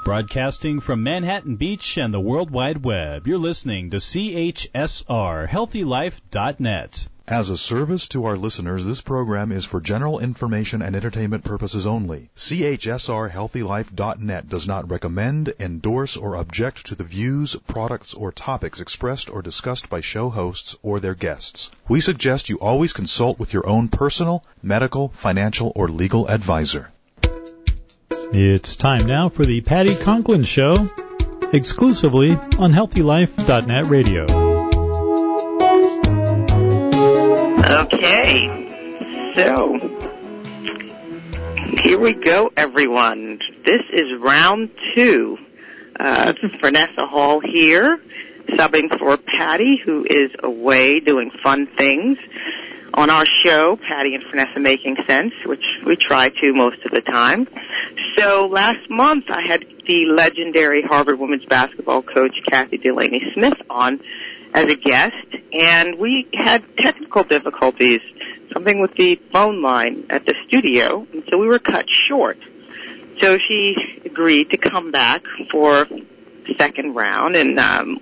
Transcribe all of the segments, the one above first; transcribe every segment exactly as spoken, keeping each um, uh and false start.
Broadcasting from Manhattan Beach and the World Wide Web, you're listening to C H S R Healthy Life dot net. As a service to our listeners, this program is for general information and entertainment purposes only. C H S R Healthy Life dot net does not recommend, endorse, or object to the views, products, or topics expressed or discussed by show hosts or their guests. We suggest you always consult with your own personal, medical, financial, or legal advisor. It's time now for the Patty Conklin Show, exclusively on Healthy Life dot net radio. Okay, so here we go, everyone. This is round two. Uh, Vanessa Hall here, subbing for Patty, who is away doing fun things on our show, Patty and Vanessa Making Sense, which we try to most of the time. So last month I had the legendary Harvard women's basketball coach Kathy Delaney Smith on as a guest, and we had technical difficulties, something with the phone line at the studio, and so we were cut short. So she agreed to come back for the second round and um,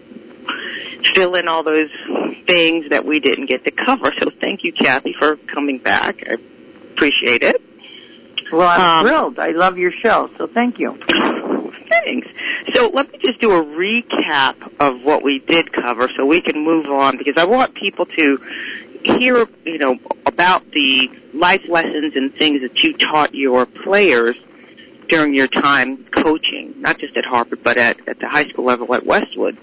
fill in all those things that we didn't get to cover. So thank you, Kathy, for coming back. I appreciate it. Well, I'm um, thrilled. I love your show, so thank you. Thanks. So let me just do a recap of what we did cover so we can move on, because I want people to hear, you know, about the life lessons and things that you taught your players during your time coaching, not just at Harvard, but at, at the high school level at Westwood.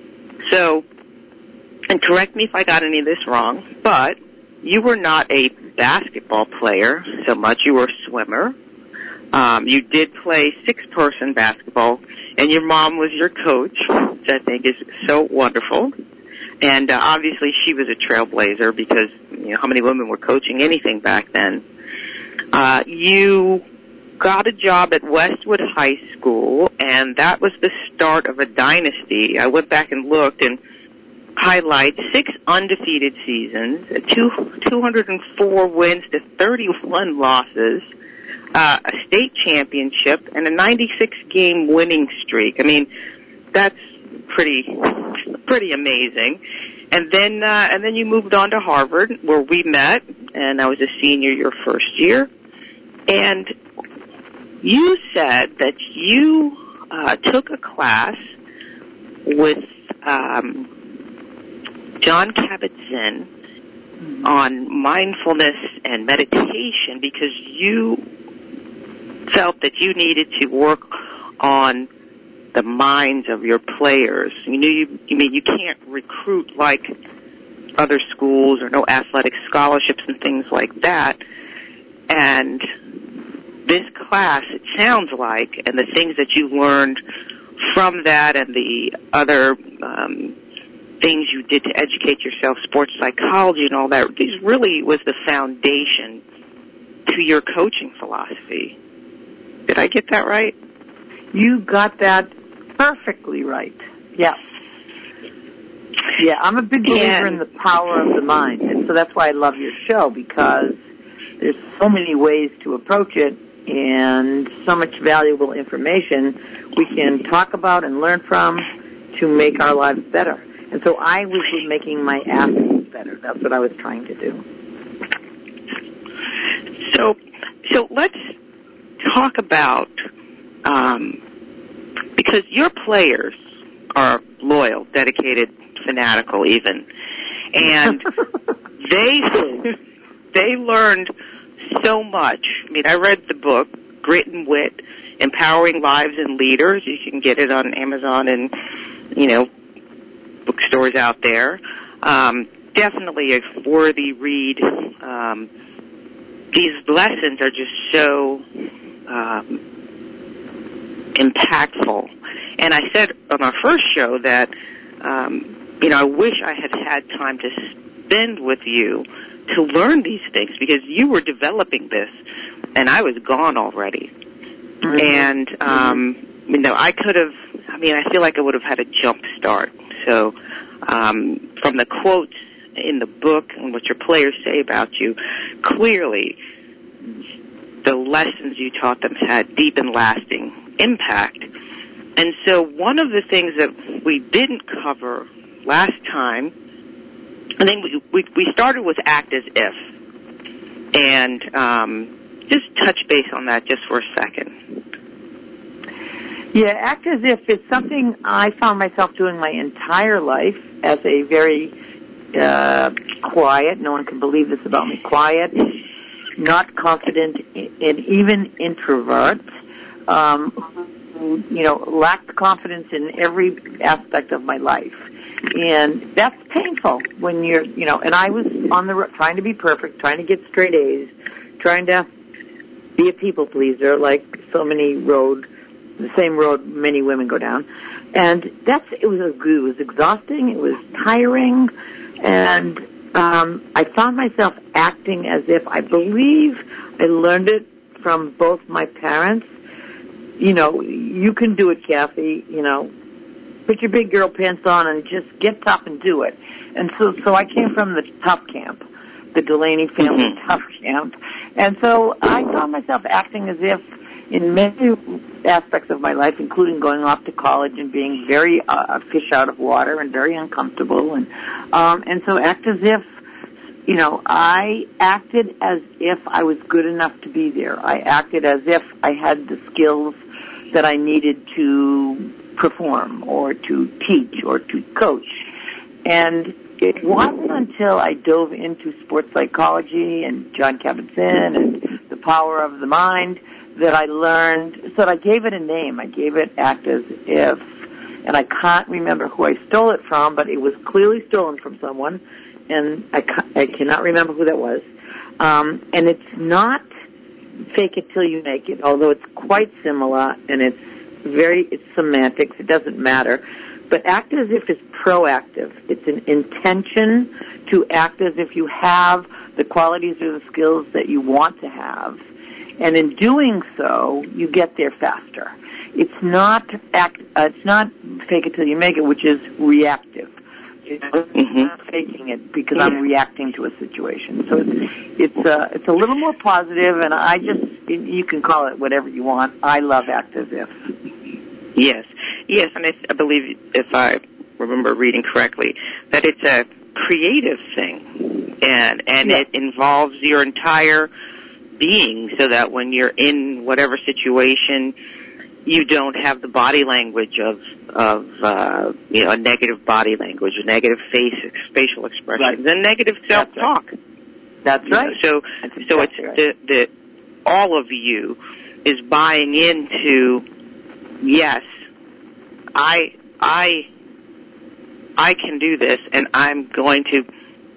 So, and correct me if I got any of this wrong, but you were not a basketball player so much. You were a swimmer. Um, you did play six-person basketball, and your mom was your coach, which I think is so wonderful. And uh, obviously she was a trailblazer because, you know, how many women were coaching anything back then? Uh, you got a job at Westwood High School, and that was the start of a dynasty. I went back and looked and highlight six undefeated seasons, two, two hundred four wins to thirty-one losses, uh, a state championship, and a ninety-six game winning streak. I mean, that's pretty, pretty amazing. And then, uh, and then you moved on to Harvard, where we met, and I was a senior your first year. And you said that you uh, took a class with um, John Kabat-Zinn on mindfulness and meditation because you felt that you needed to work on the minds of your players. You knew you, you mean you can't recruit like other schools or no athletic scholarships and things like that. And this class, it sounds like, and the things that you learned from that and the other um, things you did to educate yourself, sports psychology and all that, this really was the foundation to your coaching philosophy. Did I get that right? You got that perfectly right. Yeah. Yeah, I'm a big believer and, in the power of the mind, and so that's why I love your show, because there's so many ways to approach it and so much valuable information we can talk about and learn from to make our lives better. And so I was making my athletes better. That's what I was trying to do. So, so let's talk about, um, because your players are loyal, dedicated, fanatical even, and they they learned so much. I mean, I read the book, Grit and Wit, Empowering Lives and Leaders. You can get it on Amazon and, you know, bookstores out there. Um, definitely a worthy read. Um, these lessons are just so um, impactful. And I said on our first show that, um, you know, I wish I had had time to spend with you to learn these things, because you were developing this and I was gone already. Mm-hmm. And, um, mm-hmm. you know, I could have, I mean, I feel like I would have had a jump start. So, um, from the quotes in the book and what your players say about you, clearly the lessons you taught them had deep and lasting impact. and so one of the things that we didn't cover last time, I think we, we, we started with act as if. And um, just touch base on that just for a second. Yeah, act as if it's something I found myself doing my entire life as a very uh, quiet, no one can believe this about me, quiet, not confident, and even introvert, um, who, you know, lacked confidence in every aspect of my life. And that's painful when you're, you know, and I was on the road trying to be perfect, trying to get straight A's, trying to be a people pleaser like so many road, the same road many women go down. And that's, it was, it was exhausting, it was tiring, and um, I found myself acting as if, I believe I learned it from both my parents. You know, you can do it, Kathy, you know, put your big girl pants on and just get tough and do it. And so, so I came from the tough camp, the Delaney family mm-hmm. tough camp. And so I found myself acting as if in many aspects of my life, including going off to college and being very uh, fish out of water and very uncomfortable. And, um, and so act as if, you know, I acted as if I was good enough to be there. I acted as if I had the skills that I needed to perform or to teach or to coach. And it wasn't until I dove into sports psychology and John Kabat-Zinn and the power of the mind that I learned, so I gave it a name. I gave it act as if, and I can't remember who I stole it from, but it was clearly stolen from someone, and I, I cannot remember who that was. Um, and it's not fake it till you make it, although it's quite similar, and it's very, it's semantics, it doesn't matter. But act as if is proactive. It's an intention to act as if you have the qualities or the skills that you want to have. And in doing so, you get there faster. It's not act, uh, it's not fake it till you make it, which is reactive. You know, mm-hmm. I'm not faking it because I'm reacting to a situation. So it's it's uh, it's a little more positive, and I just, you can call it whatever you want. I love act as if. Yes, yes, and I, I believe, if I remember reading correctly, that it's a creative thing, and and yeah. it involves your entire being, so that when you're in whatever situation, you don't have the body language of of uh, you know, a negative body language, a negative face facial expressions, right. and negative self talk. That's right. You know, so That's exactly so it's right. the, the all of you is buying into, yes, I I I can do this, and I'm going to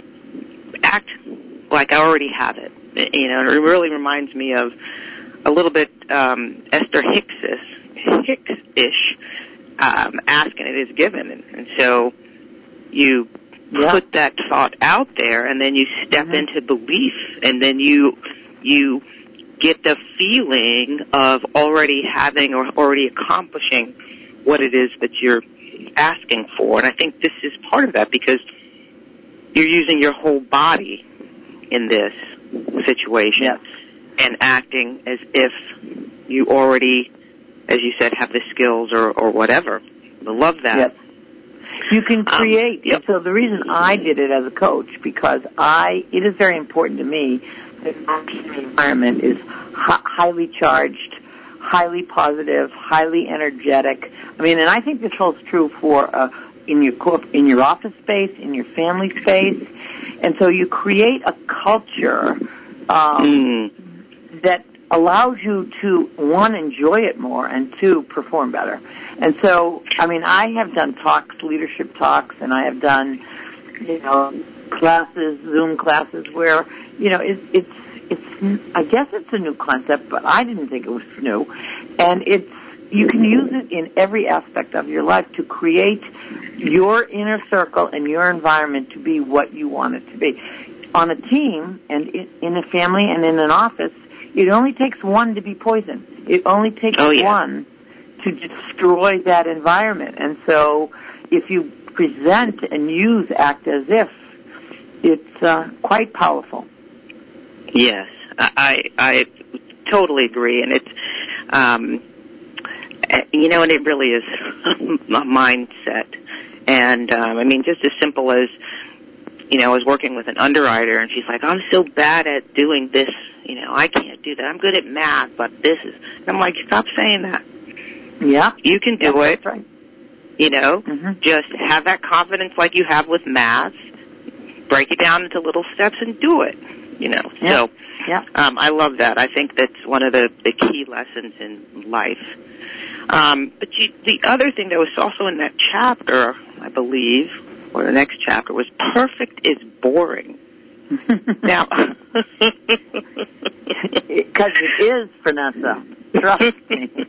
act like I already have it. You know, it really reminds me of a little bit um, Esther Hicks-ish, Hicks-ish um, asking it is given. And, and so you yeah. put that thought out there, and then you step mm-hmm. into belief, and then you you get the feeling of already having or already accomplishing what it is that you're asking for. And I think this is part of that, because you're using your whole body in this situation yes. and acting as if you already, as you said, have the skills or, or whatever. I love that. Yes. You can create. Um, yep. And so the reason I did it as a coach, because I, it is very important to me that the environment is hi- highly charged, highly positive, highly energetic. I mean, and I think this holds true for uh, in your corp- in your office space, in your family space. And so you create a culture um, mm. that allows you to, one, enjoy it more, and two, perform better. And so, I mean, I have done talks, leadership talks, and I have done, you know, classes, Zoom classes where, you know, it, it's, it's, I guess it's a new concept, but I didn't think it was new. And it's, you can use it in every aspect of your life to create your inner circle and your environment to be what you want it to be. On a team and in a family and in an office, it only takes one to be poison. It only takes oh, yeah. one to destroy that environment. And so if you present and use act as if, it's uh, quite powerful. Yes, I, I totally agree. And it's, um, you know, and it really is a mindset. And, um, I mean, just as simple as, you know, I was working with an underwriter, and she's like, I'm so bad at doing this. You know, I can't do that. I'm good at math, but this is... And I'm like, stop saying that. Yeah. You can do yeah, it. That's right. You know, mm-hmm. just have that confidence like you have with math. Break it down into little steps and do it. You know, yeah. so yeah. Um, I love that. I think that's one of the, the key lessons in life. Um, but you, the other thing that was also in that chapter, I believe, or the next chapter, was perfect is boring. Now, because it is, Vanessa. Trust me.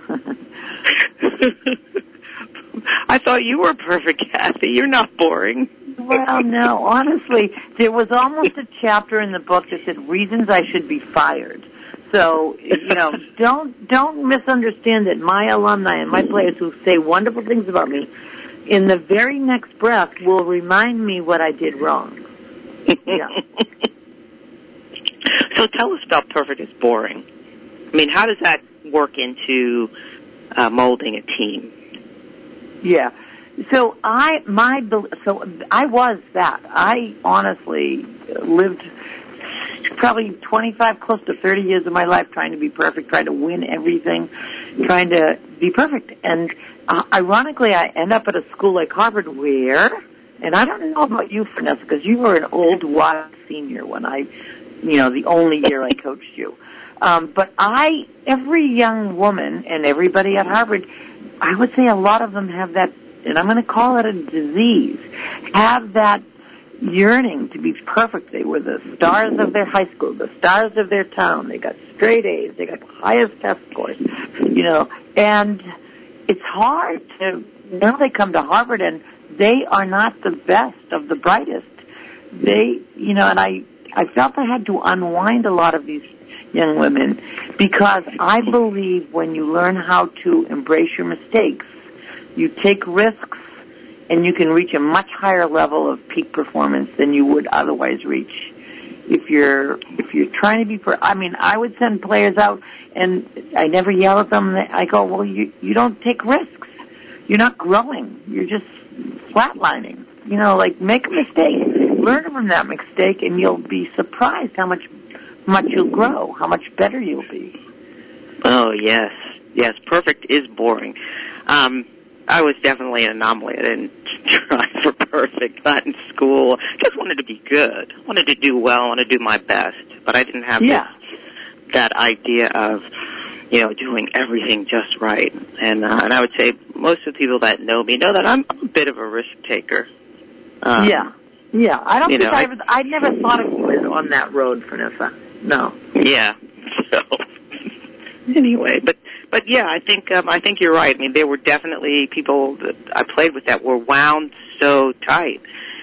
I thought you were perfect, Kathy. You're not boring. Well, no, honestly, there was almost a chapter in the book that said reasons I should be fired. So, you know, don't don't misunderstand that my alumni and my players who say wonderful things about me, in the very next breath will remind me what I did wrong. Yeah. So tell us about perfect is boring. I mean, how does that work into uh, molding a team? Yeah. So I my so I was that. I honestly lived probably twenty-five, close to thirty years of my life trying to be perfect, trying to win everything, trying to be perfect. And uh, ironically, I end up at a school like Harvard where, and I don't know about you, Vanessa, because you were an old, wise senior when I, you know, the only year I coached you. Um, but I, every young woman and everybody at Harvard, I would say a lot of them have that, and I'm going to call it a disease, have that yearning to be perfect. They were the stars of their high school, the stars of their town. They got straight A's. They got the highest test scores, you know. And it's hard to, now they come to Harvard and they are not the best of the brightest. They, you know, and I, I felt I had to unwind a lot of these young women because I believe when you learn how to embrace your mistakes, you take risks, and you can reach a much higher level of peak performance than you would otherwise reach. If you're if you're trying to be, per- I mean, I would send players out, and I never yell at them. I go, well, you you don't take risks. You're not growing. You're just flatlining. You know, like make a mistake, learn from that mistake, and you'll be surprised how much much you'll grow, how much better you'll be. Oh yes, yes. Perfect is boring. Um, I was definitely an anomaly. I didn't try for perfect, not in school. Just wanted to be good. Wanted to do well. Wanted to do my best. But I didn't have yeah. this, that idea of, you know, doing everything just right. And uh, and I would say most of the people that know me know that I'm, I'm a bit of a risk taker. Um, yeah, yeah. I don't think know, I, I ever, I never thought of you as on that road, Vanessa. No. Yeah. So anyway, but. But yeah, I think um, I think you're right. I mean, there were definitely people that I played with that were wound so tight,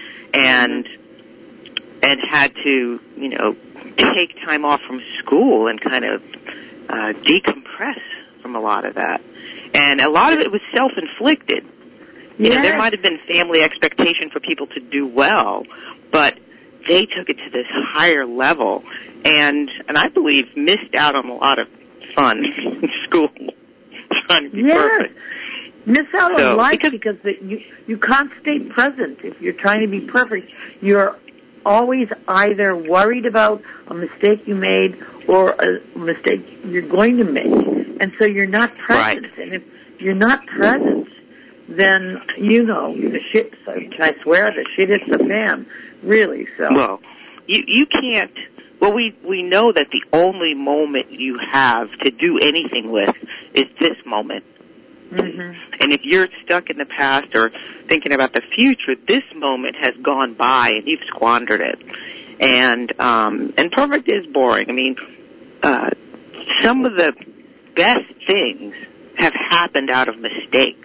and mm-hmm. and had to, you know, take time off from school and kind of uh, decompress from a lot of that. And a lot of it was self-inflicted. You yes. know, there might have been family expectation for people to do well, but they took it to this higher level, and and I believe missed out on a lot of fun in school, trying to be yes. perfect. Miss out so, on life because, because the, you you can't stay present if you're trying to be perfect. You're always either worried about a mistake you made or a mistake you're going to make, and so you're not present. Right. And if you're not present, then you know the shit. Can I swear the shit hits the fan? Really? So. Well, you you can't. Well, we, we know that the only moment you have to do anything with is this moment. Mm-hmm. And if you're stuck in the past or thinking about the future, this moment has gone by and you've squandered it. And, um, and perfect is boring. I mean, uh, some of the best things have happened out of mistakes.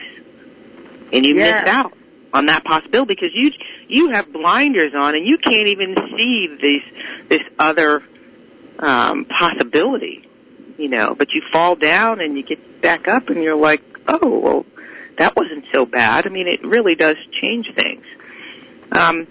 And you yes. miss out on that possibility because you you have blinders on and you can't even see these this other um, possibility, you know. But you fall down and you get back up and you're like, oh, well, that wasn't so bad. I mean, it really does change things. Um,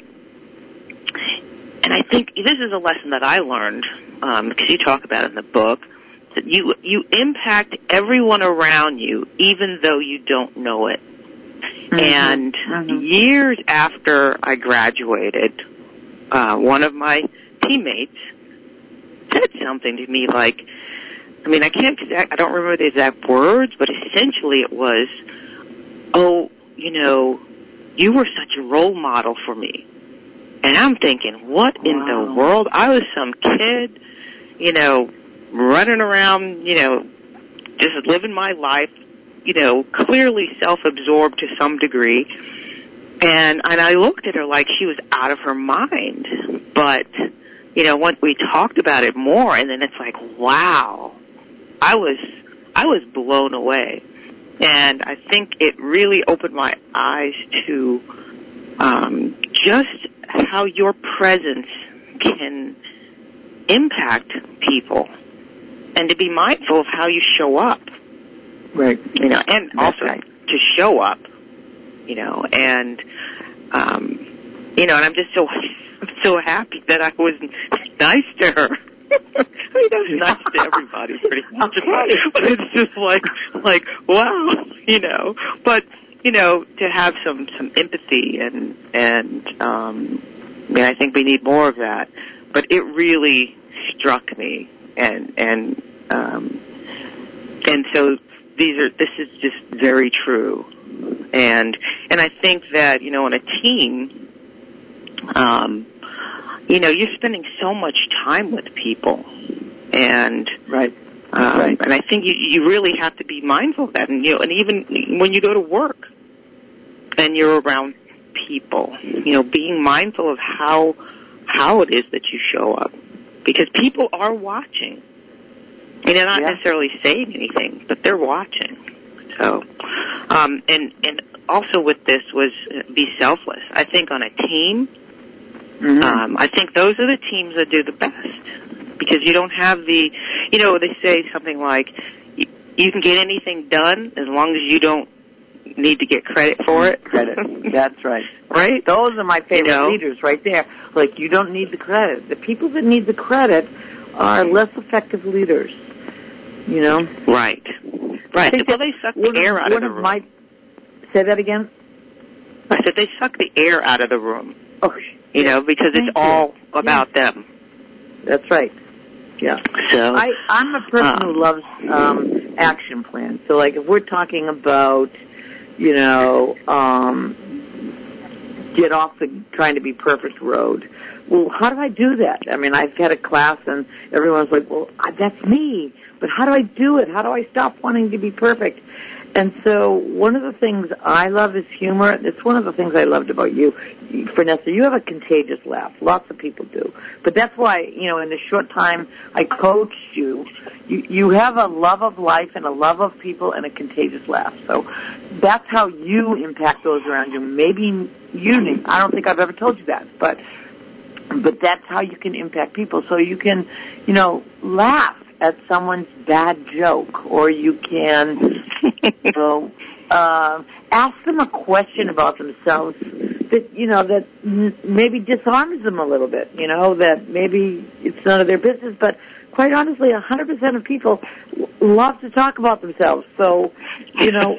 and I think this is a lesson that I learned um, because you talk about it in the book. you you impact everyone around you, even though you don't know it. Mm-hmm. And mm-hmm. years after I graduated, uh, one of my teammates said something to me like, I mean, I can't exact, I don't remember the exact words, but essentially it was, oh, you know, you were such a role model for me. And I'm thinking, what wow. in the world? I was some kid, you know, running around, you know, just living my life, you know, clearly self-absorbed to some degree. And, and I looked at her like she was out of her mind. But, you know, once we talked about it more, and then it's like, wow, I was, I was blown away. And I think it really opened my eyes to, um, just how your presence can impact people, and to be mindful of how you show up. Right. You know, and That's also right. to show up, you know, and, um, you know, and I'm just so, so happy that I was nice to her. I mean, I was nice to everybody pretty much, okay. but it's just like, like, wow, you know, but, you know, to have some, some empathy and, and, um, I mean, I think we need more of that, but it really struck me, and, and, um, and so these are, this is just very true. And, and I think that, you know, in a team, um, you know, you're spending so much time with people, and, right. Um, right. and I think you, you really have to be mindful of that, and, you know, and even when you go to work and you're around people, you know, being mindful of how, how it is that you show up, because people are watching. I mean, they're not yeah. necessarily saying anything, but they're watching. So, um, and, and also with this was uh, be selfless. I think on a team, mm-hmm. um, I think those are the teams that do the best, because you don't have the, you know, they say something like, you, you can get anything done as long as you don't need to get credit for it. Credit. That's right. Right? Those are my favorite you know? leaders right there. Like, you don't need the credit. The people that need the credit are less effective leaders. You know? Right. Right. Well, they suck the one air of, out of one the of room. My, say that again? I said they suck the air out of the room. Oh, you know, because it's all you. about yeah. them. That's right. Yeah. So I, I'm a person um, who loves um, action plans. So, like, if we're talking about, you know, um, get off the trying to be perfect road, well, how do I do that? I mean, I've had a class and everyone's like, well, that's me, but how do I do it? How do I stop wanting to be perfect? And so one of the things I love is humor. It's one of the things I loved about you, Vanessa. You have a contagious laugh. Lots of people do. But that's why, you know, in the short time I coached you, you, you have a love of life and a love of people and a contagious laugh. So that's how you impact those around you. Maybe you, I don't think I've ever told you that, but but that's how you can impact people. So you can, you know, laugh at someone's bad joke, or you can, you know, uh, ask them a question about themselves that, you know, that n- maybe disarms them a little bit, you know, that maybe it's none of their business, but quite honestly, one hundred percent of people love to talk about themselves. So, you know,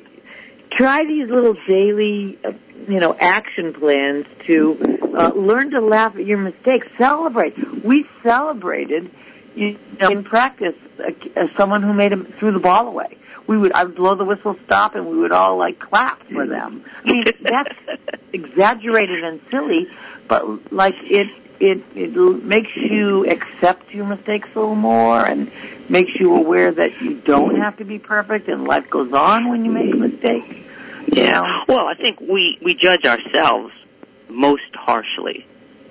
try these little daily, uh, you know, action plans to uh, learn to laugh at your mistakes. Celebrate. We celebrated, you know, in practice, uh, as someone who made it through the ball away. We would, I would blow the whistle, stop, and we would all like clap for them. I mean, that's exaggerated and silly, but like it, it, it makes you accept your mistakes a little more, and makes you aware that you don't have to be perfect, and life goes on when you make mistakes. Yeah. Well, I think we, we judge ourselves most harshly.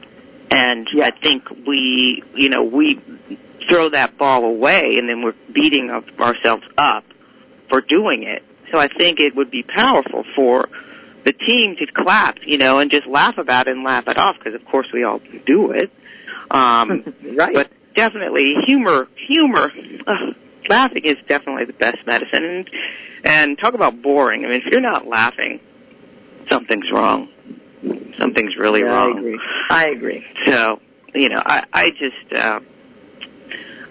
And yeah. I think we, you know, we throw that ball away, and then we're beating ourselves up for doing it. So I think it would be powerful for the team to clap, you know, and just laugh about it and laugh it off, because of course we all do it. Um, right. But definitely humor, humor, uh, laughing is definitely the best medicine. And, and talk about boring. I mean, if you're not laughing, something's wrong. Something's really yeah, wrong. I agree. I agree. So, you know, I, I just, uh,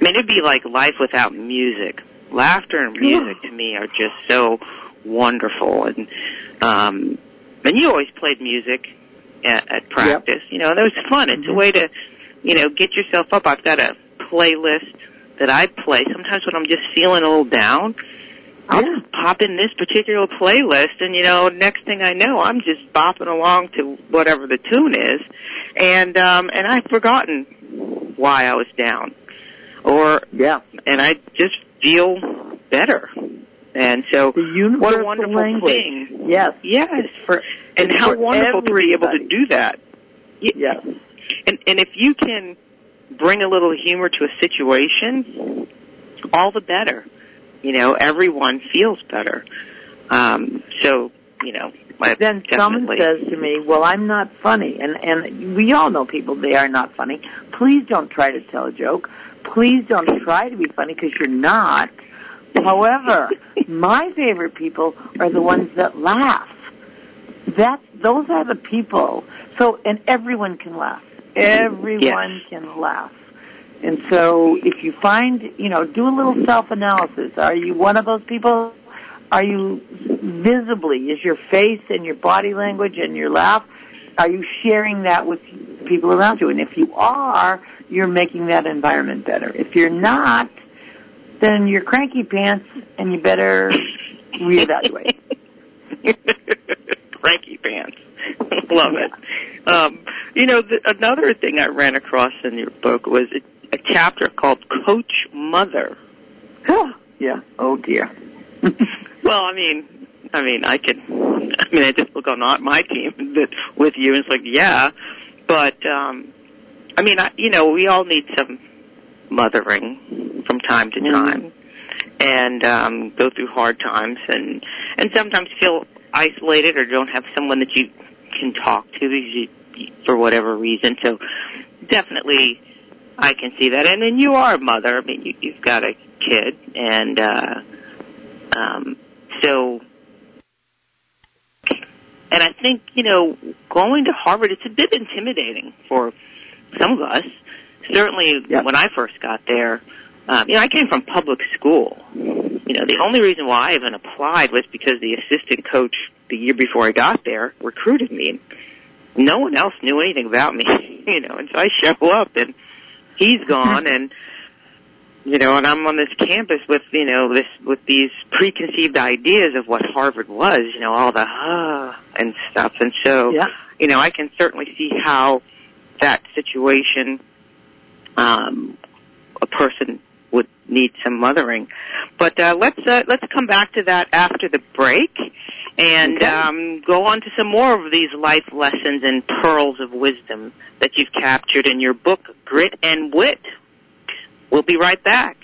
mean, it'd be like life without music. Laughter and music to me are just so wonderful. And um, and you always played music at, at practice. Yep. You know, and it was fun. It's mm-hmm. a way to, you know, get yourself up. I've got a playlist that I play. Sometimes when I'm just feeling a little down, I'll yeah. just pop in this particular playlist, and, you know, next thing I know, I'm just bopping along to whatever the tune is, and um, and I've forgotten why I was down. Or, yeah. and I just feel better. And so, what a wonderful language. thing. Yes. Yes. For, and how for wonderful everybody. to be able to do that. Yes. And, and if you can bring a little humor to a situation, all the better. You know, everyone feels better. Um, so, you know, I then definitely... someone says to me, well, I'm not funny. And, and we all know people, they are not funny. Please don't try to tell a joke. Please don't try to be funny, because you're not. However, my favorite people are the ones that laugh. That's, those are the people. So, and everyone can laugh. Everyone yes. can laugh. And so if you find, you know, do a little self-analysis. Are you one of those people? Are you visibly, is your face and your body language and your laugh, are you sharing that with people around you? And if you are, you're making that environment better. If you're not, then you're cranky pants, and you better reevaluate. Cranky pants. Love yeah. it. Um, you know, the, another thing I ran across in your book was a, a chapter called Coach Mother. yeah. Oh, dear. Well, I mean, I mean, I can, I mean, I just look on my team that with you, and it's like, yeah, but, um, I mean, I, you know, we all need some mothering from time to time, mm-hmm. and um, go through hard times, and and sometimes feel isolated or don't have someone that you can talk to you, for whatever reason. So definitely, I can see that. And then you are a mother. I mean, you, you've got a kid, and uh, um, so. And I think, you know, going to Harvard, it's a bit intimidating for some of us. Certainly yep. when I first got there, um, you know, I came from public school. You know, the only reason why I even applied was because the assistant coach the year before I got there recruited me. No one else knew anything about me, you know, and so I show up and he's gone and, you know, and I'm on this campus with, you know, this, with these preconceived ideas of what Harvard was, you know, all the, ah, and stuff. And so, yeah. you know, I can certainly see how that situation, um, a person would need some mothering. But, uh, let's, uh, let's come back to that after the break and, okay. um, go on to some more of these life lessons and pearls of wisdom that you've captured in your book, Grit and Wit. We'll be right back.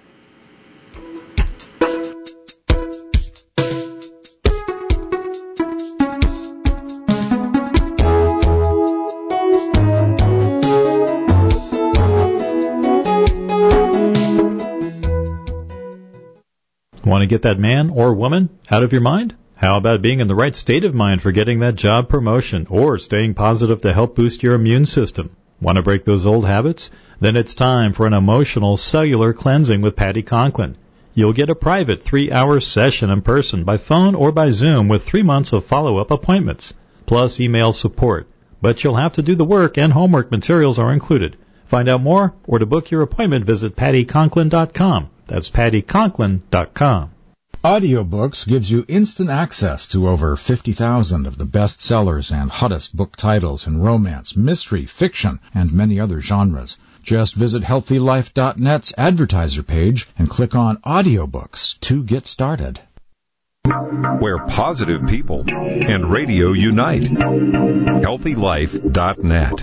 Want to get that man or woman out of your mind? How about being in the right state of mind for getting that job promotion or staying positive to help boost your immune system? Want to break those old habits? Then it's time for an emotional cellular cleansing with Patty Conklin. You'll get a private three-hour session in person by phone or by Zoom with three months of follow-up appointments, plus email support. But you'll have to do the work, and homework materials are included. Find out more or to book your appointment, visit patty conklin dot com. That's patty conklin dot com. Audiobooks gives you instant access to over fifty thousand of the best sellers and hottest book titles in romance, mystery, fiction, and many other genres. Just visit healthy life dot net's advertiser page and click on Audiobooks to get started. Where positive people and radio unite. healthy life dot net.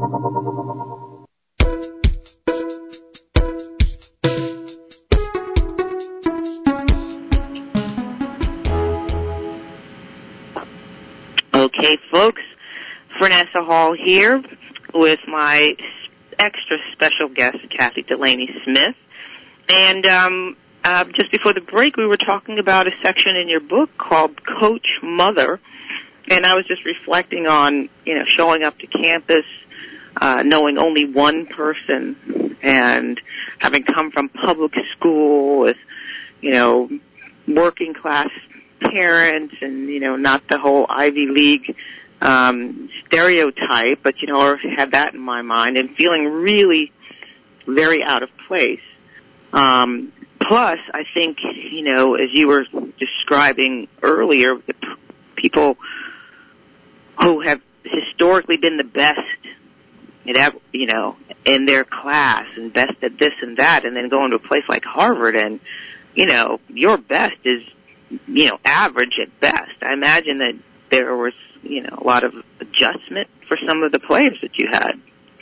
Okay, folks, Vanessa Hall here with my extra special guest, Kathy Delaney Smith. And um, uh, just before the break, we were talking about a section in your book called Coach Mother. And I was just reflecting on, you know, showing up to campus uh, knowing only one person and having come from public school with, you know, working class parents and, you know, not the whole Ivy League um, stereotype, but, you know, or had that in my mind and feeling really very out of place. Um, plus, I think, you know, as you were describing earlier, the p- people who have historically been the best, you know, in their class and best at this and that, and then going to a place like Harvard and, you know, your best is, you know, average at best. I imagine that there was, you know, a lot of adjustment for some of the players that you had.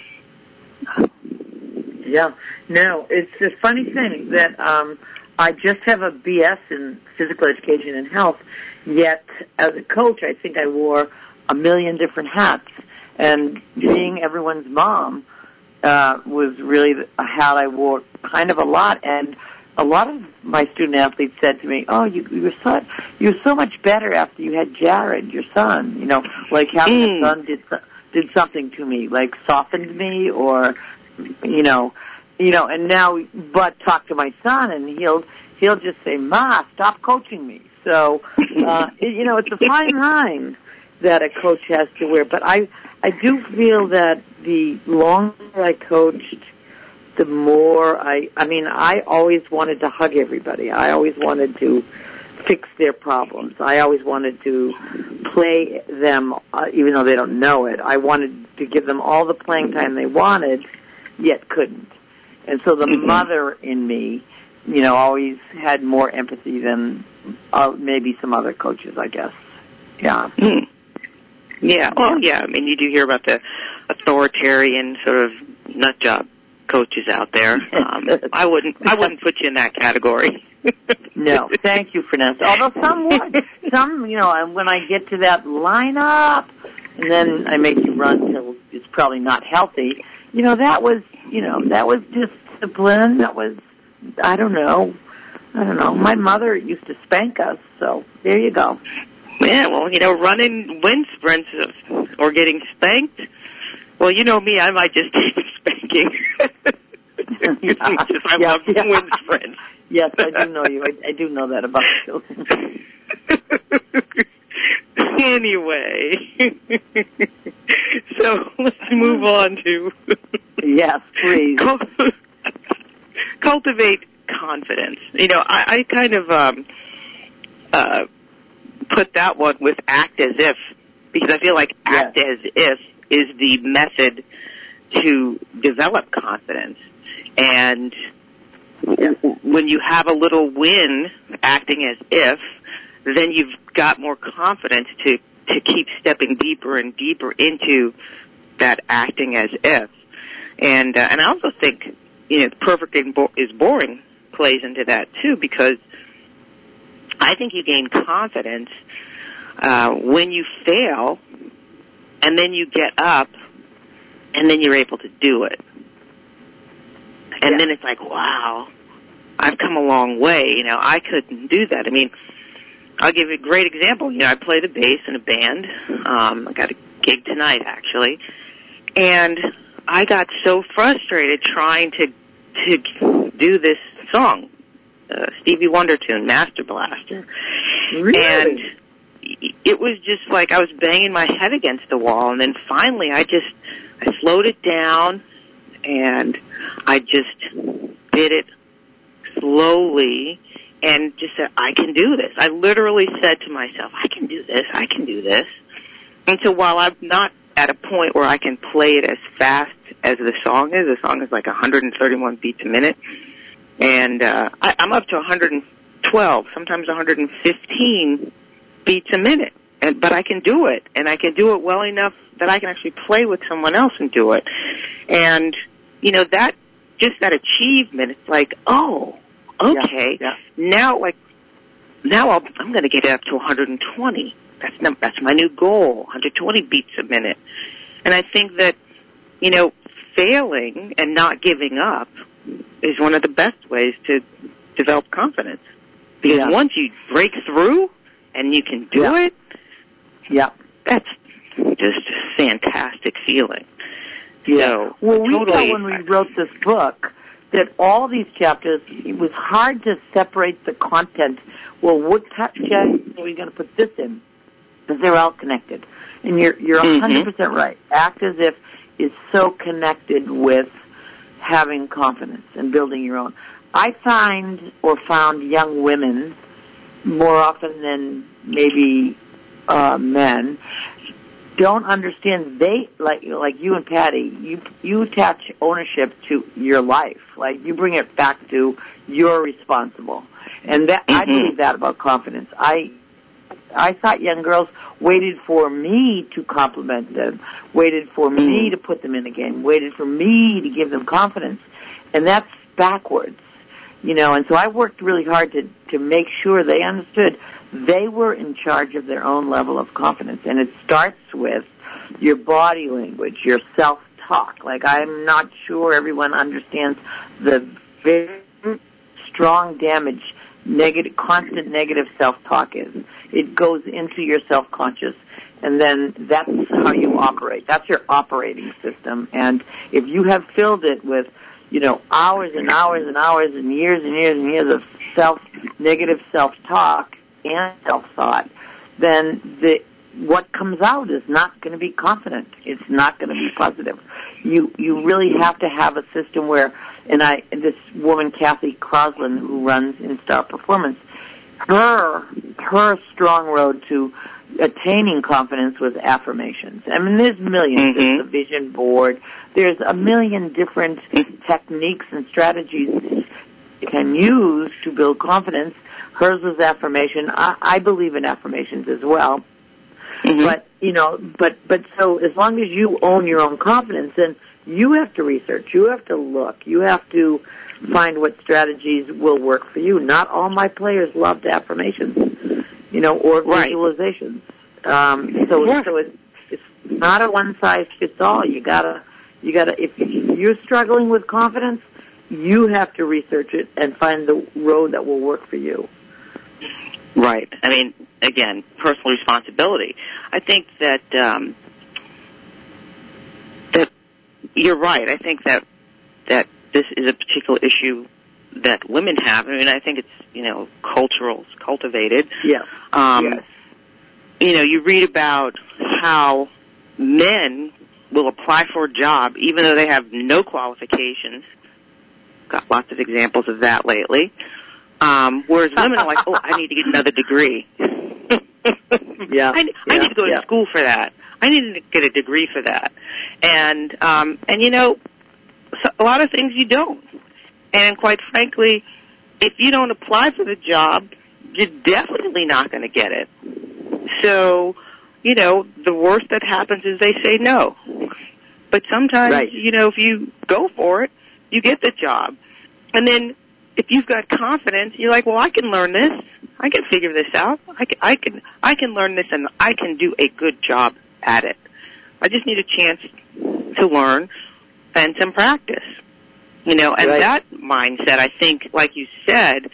Yeah. No, it's a funny thing that um, I just have a B S in physical education and health, yet as a coach I think I wore a million different hats. And being everyone's mom uh, was really a hat I wore kind of a lot. And a lot of my student athletes said to me, "Oh, you, you were so you were so much better after you had Jared, your son. You know, like having mm. a son did did something to me, like softened me, or you know, you know." And now, but talk to my son, and he'll he'll just say, "Ma, stop coaching me." So, uh, it, you know, it's a fine line that a coach has to wear. But I I do feel that the longer I coached, the more I, I mean, I always wanted to hug everybody. I always wanted to fix their problems. I always wanted to play them, uh, even though they don't know it. I wanted to give them all the playing time they wanted, yet couldn't. And so the mm-hmm. mother in me, you know, always had more empathy than uh, maybe some other coaches, I guess. Yeah. Mm. Yeah. Well, yeah. I mean, you do hear about the authoritarian sort of nut job coaches out there. Um, I wouldn't. I wouldn't put you in that category. No, thank you, Vanessa. Although some would, some, you know, when I get to that lineup, and then I make you run till it's probably not healthy. You know, that was, you know, that was discipline. That was, I don't know, I don't know. My mother used to spank us, so there you go. Yeah, well, you know, running wind sprints or getting spanked. Well, you know me, I might just take a spanking. Yeah, I yeah, love yeah. wind sprints. Yes, I do know you. I, I do know that about you. Anyway, so let's move on to yes, please. Cultivate confidence. You know, I, I kind of um, uh, put that one with act as if, because I feel like act yes. as if is the method to develop confidence. And yeah. when you have a little win acting as if, then you've got more confidence to, to keep stepping deeper and deeper into that acting as if. And, uh, and I also think, you know, perfect is boring plays into that too, because I think you gain confidence, uh, when you fail and then you get up and then you're able to do it. And yeah. then it's like, wow, I've come a long way. You know, I couldn't do that. I mean, I'll give you a great example. You know, I play the bass in a band. Um, I got a gig tonight, actually. And I got so frustrated trying to to do this song, uh, Stevie Wonder tune, Master Blaster. Really? And it was just like I was banging my head against the wall. And then finally I just, I slowed it down and I just did it slowly and just said, I can do this. I literally said to myself, I can do this, I can do this. And so while I'm not at a point where I can play it as fast as the song is, the song is like one hundred thirty-one beats a minute, and uh, I, I'm up to one hundred twelve, sometimes one hundred fifteen beats a minute. And, but I can do it, and I can do it well enough that I can actually play with someone else and do it. And, you know, that, just that achievement, it's like, oh, okay, yeah, yeah. now, like, now I'll, I'm going to get it up to one hundred twenty. That's not, that's my new goal, one hundred twenty beats a minute. And I think that, you know, failing and not giving up is one of the best ways to develop confidence. Because yeah. once you break through and you can do yeah. it, yeah, that's just a fantastic feeling. Yeah. So, well, we totally, felt when we wrote this book that all these chapters, it was hard to separate the content. Well, what chapter are we going to put this in? Because they're all connected. And you're you're one hundred percent mm-hmm. right. Act As If is so connected with having confidence and building your own. I find or found young women more often than maybe uh, men don't understand. They like like you and Patty. You you attach ownership to your life. Like you bring it back to you're responsible, and that mm-hmm. I believe that about confidence. I I thought young girls waited for me to compliment them, waited for mm-hmm. me to put them in the game, waited for me to give them confidence, and that's backwards, you know. And so I worked really hard to to make sure they understood they were in charge of their own level of confidence, and it starts with your body language, your self-talk. Like, I'm not sure everyone understands the very strong damage negative, constant negative self-talk is. It goes into your self-conscious, and then that's how you operate. That's your operating system. And if you have filled it with, you know, hours and hours and hours and years and years and years of self, negative self-talk and self-thought, then the what comes out is not going to be confident. It's not going to be positive. You you really have to have a system where, and I this woman Kathy Crosland who runs InStar Performance, her her strong road to attaining confidence was affirmations. I mean, there's millions. Mm-hmm. There's the vision board. There's a million different techniques and strategies you can use to build confidence. Hers was affirmation. I, I believe in affirmations as well. Mm-hmm. But, you know, but, but so as long as you own your own confidence, then you have to research, you have to look, you have to find what strategies will work for you. Not all my players loved affirmations, you know, or right. visualizations. Um, so, yeah. so it's, it's not a one size fits all. You gotta, you gotta, if you're struggling with confidence, you have to research it and find the road that will work for you. Right. I mean, again, personal responsibility. I think that um, that you're right. I think that that this is a particular issue that women have. I mean, I think it's, you know, cultural, it's cultivated. Yeah. Um, yes. You know, you read about how men will apply for a job even though they have no qualifications. Got lots of examples of that lately. Um, whereas women are like, oh, I need to get another degree. yeah, I, I yeah, need to go yeah. to school for that. I need to get a degree for that. And, um, and you know, so a lot of things you don't. And quite frankly, if you don't apply for the job, you're definitely not going to get it. So, you know, the worst that happens is they say no. But sometimes, right. you know, if you go for it, you get the job. And then if you've got confidence, you're like, well, I can learn this. I can figure this out. I can, I can, I can learn this, and I can do a good job at it. I just need a chance to learn and some practice. You know, and right. that mindset, I think, like you said,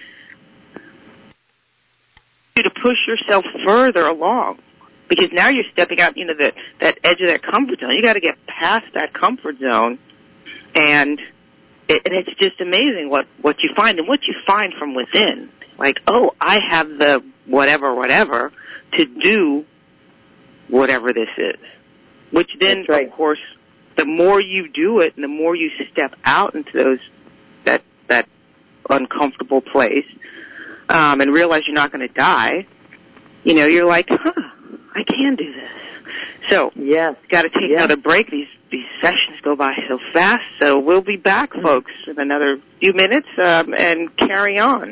to push yourself further along, because now you're stepping out, you know, the, that edge of that comfort zone. You got to get past that comfort zone, and it, and it's just amazing what what you find and what you find from within. Like, oh, I have the whatever, whatever to do whatever this is. Which then, right. of course, the more you do it and the more you step out into those that that uncomfortable place, um, and realize you're not going to die, you know, you're like, huh, I can do this. So, yes, got to take yes. another break. These these sessions go by so fast. So we'll be back, folks, in another few minutes, um, and carry on.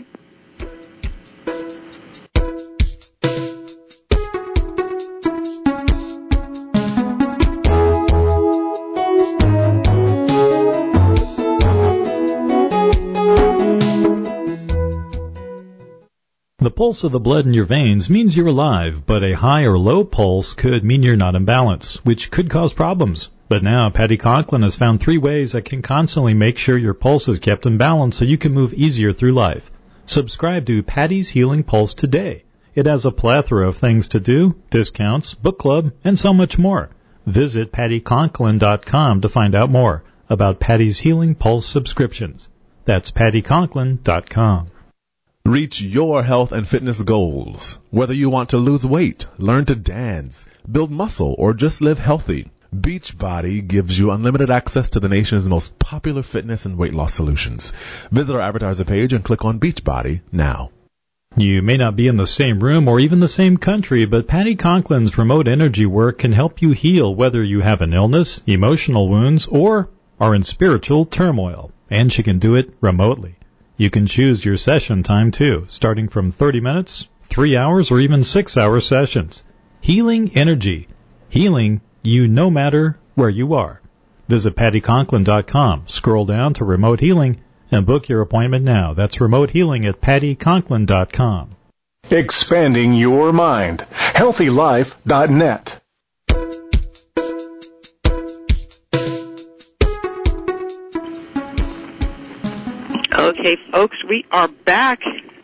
The pulse of the blood in your veins means you're alive, but a high or low pulse could mean you're not in balance, which could cause problems. But now, Patty Conklin has found three ways that can constantly make sure your pulse is kept in balance so you can move easier through life. Subscribe to Patty's Healing Pulse today. It has a plethora of things to do, discounts, book club, and so much more. Visit Patty Conklin dot com to find out more about Patty's Healing Pulse subscriptions. That's Patty Conklin dot com. Reach your health and fitness goals. Whether you want to lose weight, learn to dance, build muscle, or just live healthy, Beachbody gives you unlimited access to the nation's most popular fitness and weight loss solutions. Visit our advertiser page and click on Beachbody now. You may not be in the same room or even the same country, but Patty Conklin's remote energy work can help you heal whether you have an illness, emotional wounds, or are in spiritual turmoil. And she can do it remotely. You can choose your session time, too, starting from thirty minutes, three hours, or even six-hour sessions. Healing energy. Healing you no matter where you are. Visit Patty Conklin dot com, scroll down to Remote Healing, and book your appointment now. That's Remote Healing at Patty Conklin dot com. Expanding your mind. Healthy Life dot net. Okay, folks, we are back,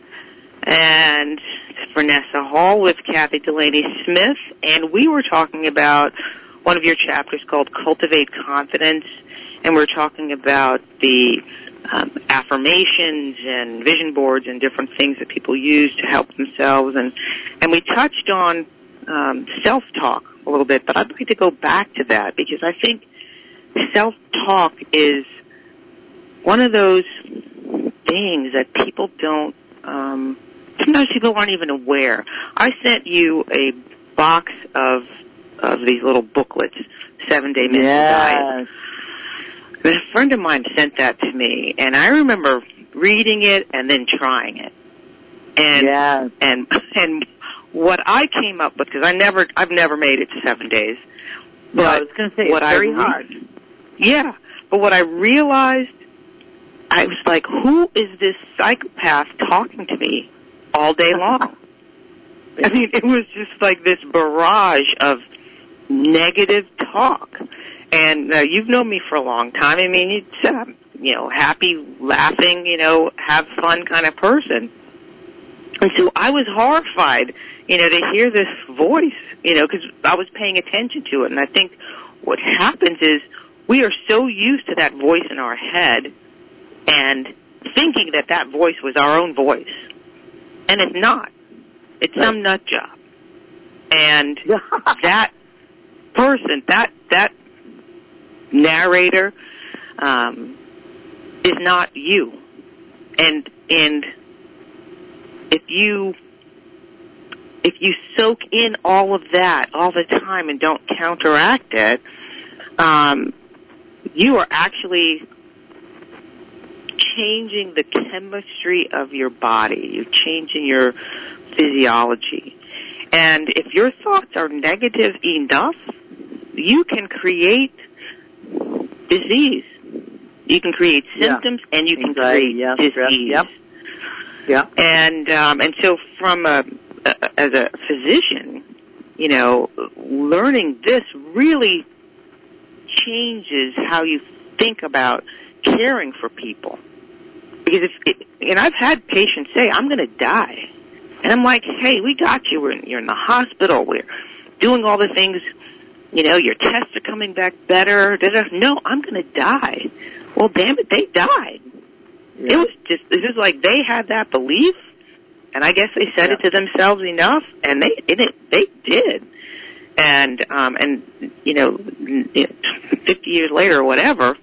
and it's Vanessa Hall with Kathy Delaney Smith, and we were talking about one of your chapters called Cultivate Confidence, and we're talking about the um, affirmations and vision boards and different things that people use to help themselves, and and we touched on um, self-talk a little bit, but I'd like to go back to that because I think self-talk is one of those things that people don't, um, sometimes people aren't even aware. I sent you a box of of these little booklets, Seven Day Mental Diet. And a friend of mine sent that to me, and I remember reading it and then trying it. And yes. and and what I came up with, because I never, I've never made it to seven days. But no, I was going to say, what it's very I re- hard. Yeah, but what I realized, I was like, who is this psychopath talking to me all day long? I mean, it was just like this barrage of negative talk. And uh, you've known me for a long time. I mean, it's, um, you know, happy, laughing, you know, have fun kind of person. And so I was horrified, you know, to hear this voice, you know, because I was paying attention to it. And I think what happens is we are so used to that voice in our head and thinking that that voice was our own voice. And it's not. It's some nut job. And that person, that that narrator, um, is not you. And and if you if you soak in all of that all the time and don't counteract it, um, you are actually changing the chemistry of your body. You're changing your physiology. And if your thoughts are negative enough, you can create disease. You can create symptoms, yeah. and you can Anxiety, create yeah, disease. Stress, yep. Yeah. And um, and so, from a, a as a physician, you know, learning this really changes how you think about caring for people. Because if it, and I've had patients say, "I'm going to die," and I'm like, "Hey, we got you. We're in, you're in the hospital. We're doing all the things. You know, your tests are coming back better." No, I'm going to die. Well, damn it, they died. Yeah. It was just, it was like they had that belief, and I guess they said yeah. it to themselves enough, and they and it, they did. And um, and you know, fifty years later or whatever,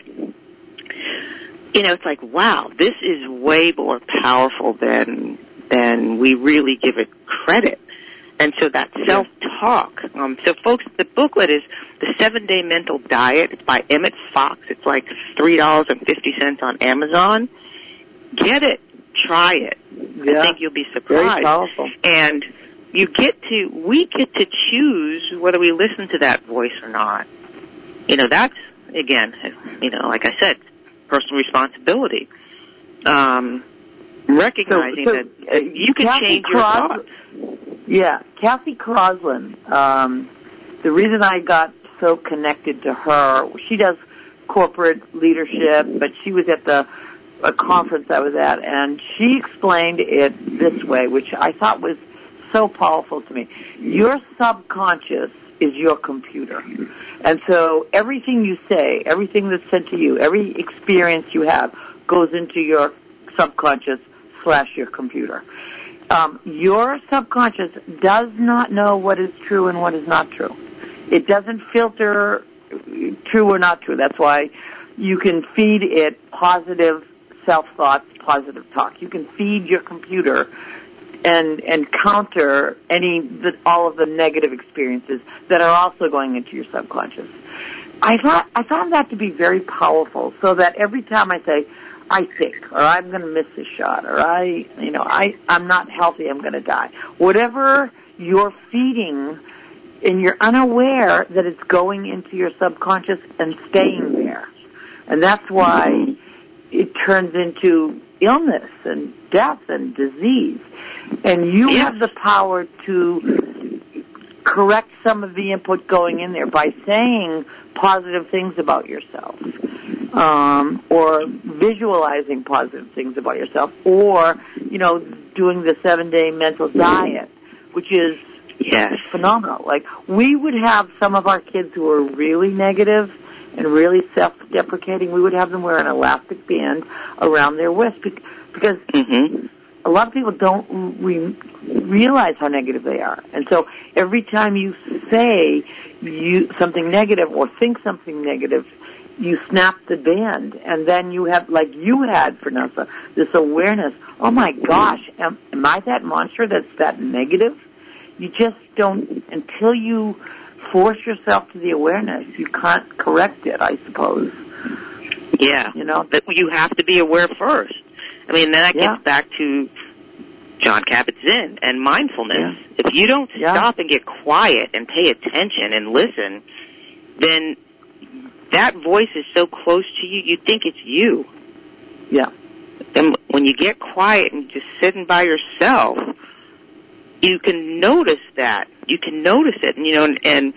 you know, it's like, wow, this is way more powerful than than we really give it credit. And so that self-talk. Um, so, folks, the booklet is The Seven-Day Mental Diet. It's by Emmett Fox. It's like three dollars and fifty cents on Amazon. Get it. Try it. Yeah. I think you'll be surprised. Very powerful. And you get to, we get to choose whether we listen to that voice or not. You know, that's, again, you know, like I said, personal responsibility. Um, recognizing so, so, that uh, you can Kathy change your Cros- thoughts. Yeah, Kathy Crosland, um, the reason I got so connected to her, she does corporate leadership, but she was at the a conference I was at, and she explained it this way, which I thought was so powerful to me. Your subconscious is your computer. And so everything you say, everything that's said to you, every experience you have goes into your subconscious slash your computer. Um, your subconscious does not know what is true and what is not true. It doesn't filter true or not true. That's why you can feed it positive self-thoughts, positive talk. You can feed your computer and and counter any the, all of the negative experiences that are also going into your subconscious. I thought I found that to be very powerful. So that every time I say I think, or I'm going to miss this shot, or I you know I I'm not healthy, I'm going to die. Whatever you're feeding, and you're unaware that it's going into your subconscious and staying there, and that's why it turns into illness and death and disease. And you have the power to correct some of the input going in there by saying positive things about yourself, um, or visualizing positive things about yourself, or, you know, doing the seven-day mental diet, which is yes. phenomenal. Like, we would have some of our kids who are really negative and really self-deprecating, we would have them wear an elastic band around their wrist because mm-hmm. a lot of people don't re- realize how negative they are. And so every time you say you something negative or think something negative, you snap the band. And then you have, like you had, Vanessa, this awareness, oh my gosh, am, am I that monster that's that negative? You just don't, until you force yourself to the awareness, you can't correct it, I suppose. Yeah. You know? But you have to be aware first. I mean, that yeah. gets back to Jon Kabat-Zinn and mindfulness. Yeah. If you don't yeah. stop and get quiet and pay attention and listen, then that voice is so close to you, you think it's you. Yeah. And when you get quiet and just sitting by yourself, you can notice that. You can notice it, and, you know, and, and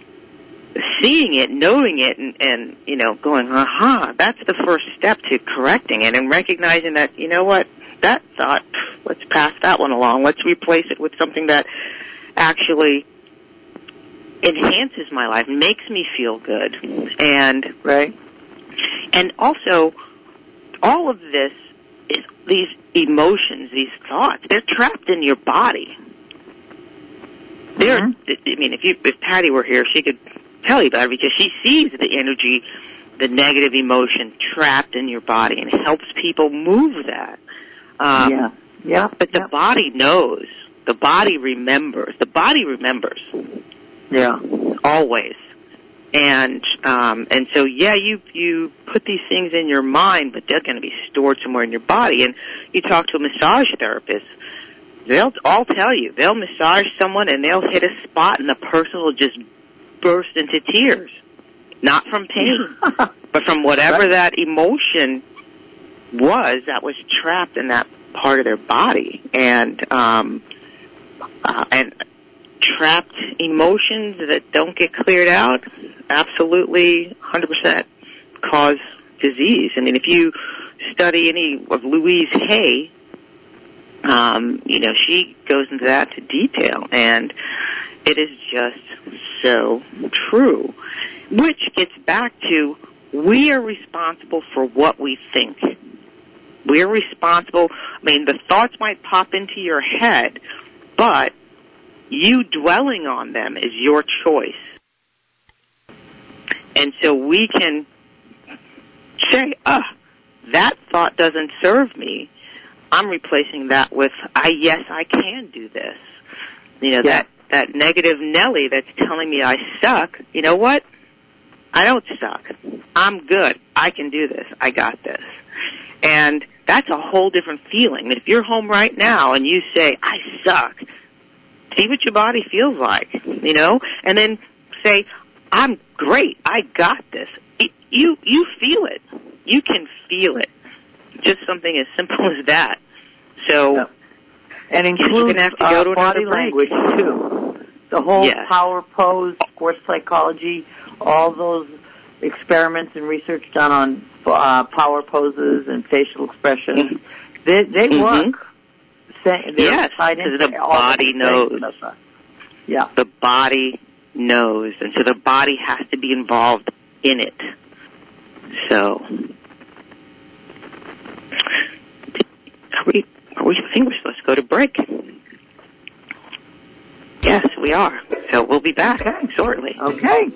seeing it, knowing it, and, and, you know, going, aha, that's the first step to correcting it and recognizing that, you know what, that thought, let's pass that one along. Let's replace it with something that actually enhances my life, makes me feel good. And, right. And also, all of this is these emotions, these thoughts, they're trapped in your body. There, mm-hmm. I mean, if you, if Patty were here, she could tell you about it because she sees the energy, the negative emotion trapped in your body and helps people move that. Um, yeah, yeah. But the yeah. body knows. The body remembers. The body remembers. Yeah, always. And um, and so yeah, you you put these things in your mind, but they're going to be stored somewhere in your body. And you talk to a massage therapist. They'll all tell you. They'll massage someone and they'll hit a spot and the person will just burst into tears. Not from pain, but from whatever right. that emotion was that was trapped in that part of their body. And, um, uh, and trapped emotions that don't get cleared out absolutely one hundred percent cause disease. I mean, if you study any of Louise Hay, Um, you know, she goes into that to detail, and it is just so true, which gets back to we are responsible for what we think. We're responsible. I mean, the thoughts might pop into your head, but you dwelling on them is your choice. And so we can say, ah, that thought doesn't serve me. I'm replacing that with, I yes, I can do this. You know, yeah. that, that negative Nelly that's telling me I suck, you know what? I don't suck. I'm good. I can do this. I got this. And that's a whole different feeling. If you're home right now and you say, I suck, see what your body feels like, you know? And then say, I'm great. I got this. It, you, you feel it. You can feel it. Just something as simple as that. So, yeah. and includes have to go uh, to body language too. The whole yes. power pose, sports psychology, all those experiments and research done on uh, power poses and facial expressions, mm-hmm. they, they mm-hmm. work. They're yes, because the body knows. Yeah, the body knows, and so the body has to be involved in it. So, are we, are we, I think we're supposed to go to break. Yes, we are. So we'll be back okay. shortly. Okay.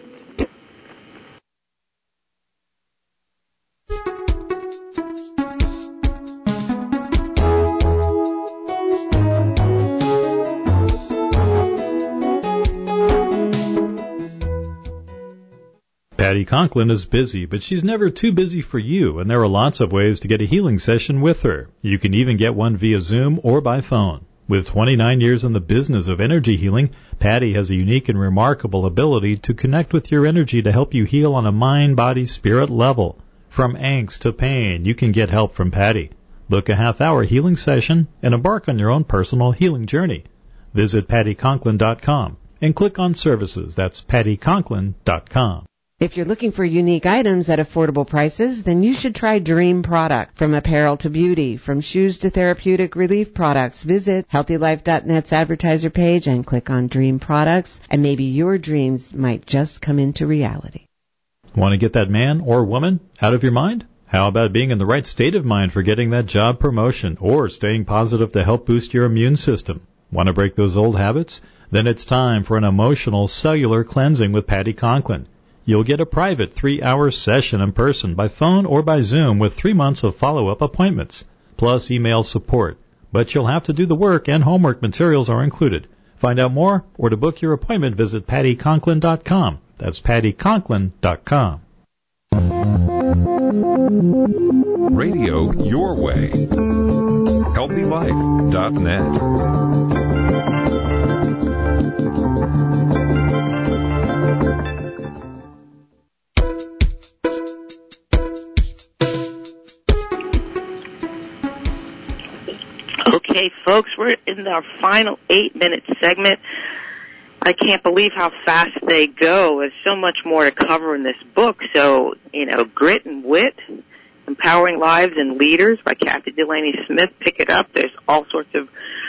Patty Conklin is busy, but she's never too busy for you, and there are lots of ways to get a healing session with her. You can even get one via Zoom or by phone. With twenty-nine years in the business of energy healing, Patty has a unique and remarkable ability to connect with your energy to help you heal on a mind, body, spirit level. From angst to pain, you can get help from Patty. Book a half-hour healing session and embark on your own personal healing journey. Visit patty conklin dot com and click on Services. That's patty conklin dot com. If you're looking for unique items at affordable prices, then you should try Dream Product. From apparel to beauty, from shoes to therapeutic relief products, visit healthy life dot net's advertiser page and click on Dream Products, and maybe your dreams might just come into reality. Want to get that man or woman out of your mind? How about being in the right state of mind for getting that job promotion or staying positive to help boost your immune system? Want to break those old habits? Then it's time for an emotional cellular cleansing with Patty Conklin. You'll get a private three-hour session in person by phone or by Zoom with three months of follow-up appointments, plus email support. But you'll have to do the work, and homework materials are included. Find out more or to book your appointment, visit patty conklin dot com. That's patty conklin dot com. Radio your way. healthy life dot net. Okay, folks, we're in our final eight-minute segment. I can't believe how fast they go. There's so much more to cover in this book. So, you know, Grit and Wit, Empowering Lives and Leaders by Kathy Delaney Smith. Pick it up. There's all sorts of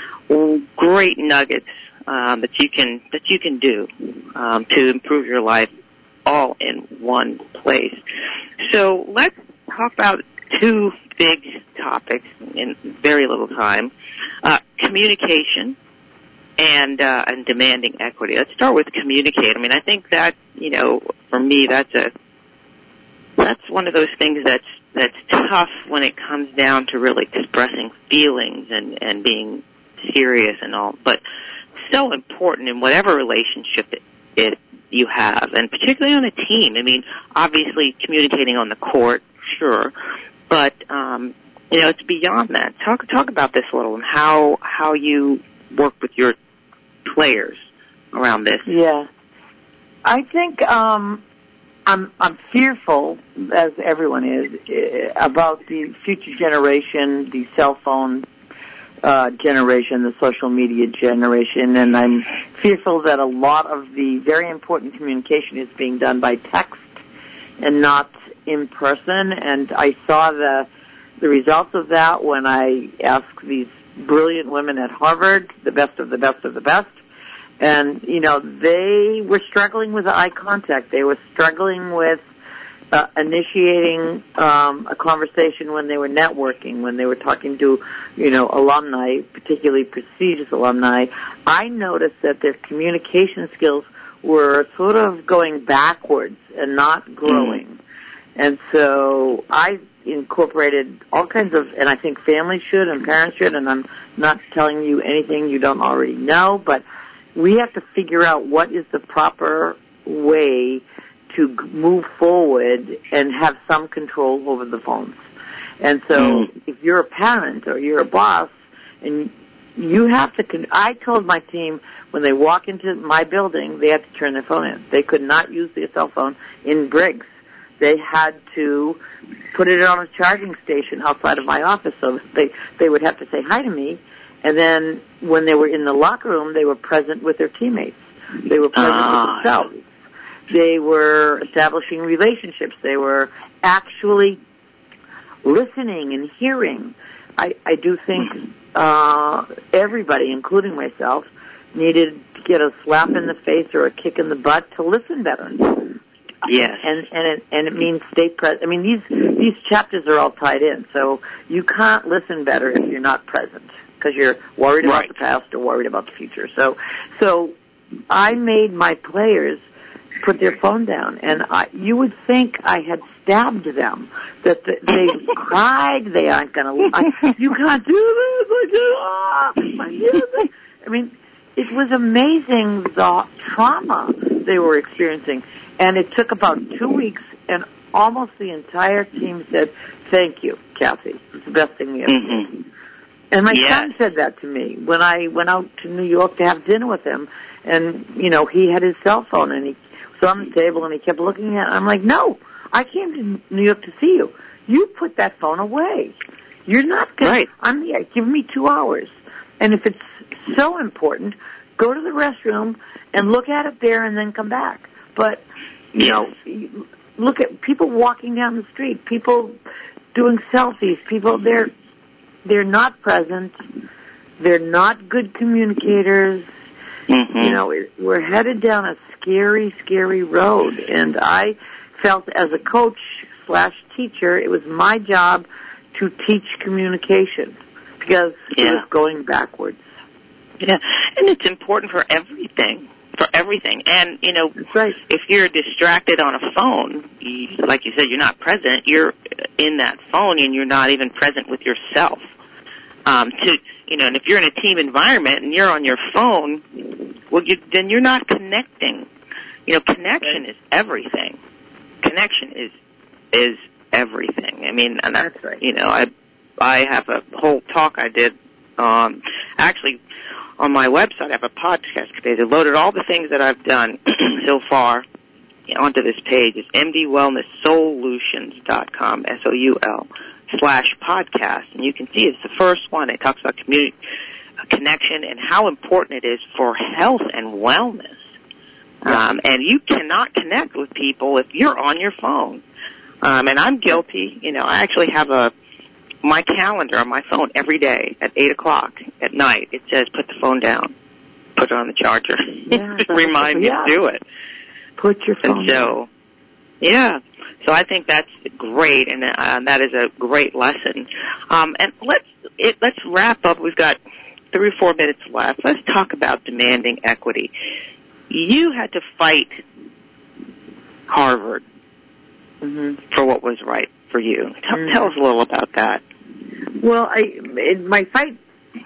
great nuggets um, that you can that you can do um, to improve your life, all in one place. So let's talk about two big topics in very little time. Uh, communication and uh, and demanding equity. Let's start with communicate. I mean, I think that, you know, for me, that's a that's one of those things that's that's tough when it comes down to really expressing feelings and and being serious and all, but so important in whatever relationship it, it you have, and particularly on a team. I mean, obviously communicating on the court, sure, but um, you know, it's beyond that. Talk talk about this a little and how how you work with your players around this. Yeah, I think um, I'm I'm fearful, as everyone is, about the future generation, the cell phone uh, generation, the social media generation, and I'm fearful that a lot of the very important communication is being done by text and not in person. And I saw the the results of that when I asked these brilliant women at Harvard, the best of the best of the best. And, you know, they were struggling with eye contact. They were struggling with uh, initiating um, a conversation when they were networking, when they were talking to, you know, alumni, particularly prestigious alumni. I noticed that their communication skills were sort of going backwards and not growing. Mm. And so I incorporated all kinds of, and I think families should and parents should, and I'm not telling you anything you don't already know, but we have to figure out what is the proper way to move forward and have some control over the phones. And so mm. if you're a parent or you're a boss, and you have to, con- I told my team when they walk into my building, they have to turn their phone in. They could not use their cell phone in Briggs. They had to put it on a charging station outside of my office, so they they would have to say hi to me. And then when they were in the locker room, they were present with their teammates. They were present uh. with themselves. They were establishing relationships. They were actually listening and hearing. I, I do think uh, everybody, including myself, needed get a slap in the face or a kick in the butt to listen better. Yes. And and it, and it means stay present. I mean, these these chapters are all tied in, so you can't listen better if you're not present because you're worried about Right. the past or worried about the future. So so I made my players put their phone down, and I, you would think I had stabbed them, that the, they cried, they aren't going to, you can't do this, I, do, ah, my music. I mean, it was amazing the trauma they were experiencing, and it took about two weeks, and almost the entire team said, thank you, Kathy, it's the best thing we ever Mm-hmm. did. And my Yes. son said that to me when I went out to New York to have dinner with him, and, you know, he had his cell phone, and he was on the table, and he kept looking at it. I'm like, no, I came to New York to see you. You put that phone away. You're not going right. to, I'm here, give me two hours. And if it's so important, go to the restroom and look at it there and then come back. But, you know, look at people walking down the street, people doing selfies, people, they're, they're not present, they're not good communicators. Mm-hmm. You know, it, we're headed down a scary, scary road, and I felt as a coach slash teacher, it was my job to teach communication because yeah. it was going backwards. Yeah, and it's important for everything, for everything. And, you know, That's right. if you're distracted on a phone, you, like you said, you're not present, you're in that phone and you're not even present with yourself. Um, to, you know, and if you're in a team environment and you're on your phone, well, you, then you're not connecting. You know, connection Right. is everything. Connection is, is everything. I mean, and That's right. You know, I, I have a whole talk I did, um, actually, on my website, I have a podcast page. I loaded all the things that I've done so far onto this page. It's m d wellness solutions dot com, S O U L, slash podcast. And you can see it's the first one. It talks about community connection and how important it is for health and wellness. Yeah. Um, and you cannot connect with people if you're on your phone. Um, and I'm guilty. You know, I actually have a my calendar on my phone every day at eight o'clock at night. It says put the phone down, put it on the charger. Yeah, Just remind me yeah. to do it. Put your phone And so, down. yeah. So I think that's great, and uh, that is a great lesson. Um, and let's it, let's wrap up. We've got three or four minutes left. Let's talk about demanding equity. You had to fight Harvard Mm-hmm. for what was right for you. Tell, Mm-hmm. tell us a little about that. Well, I it, my fight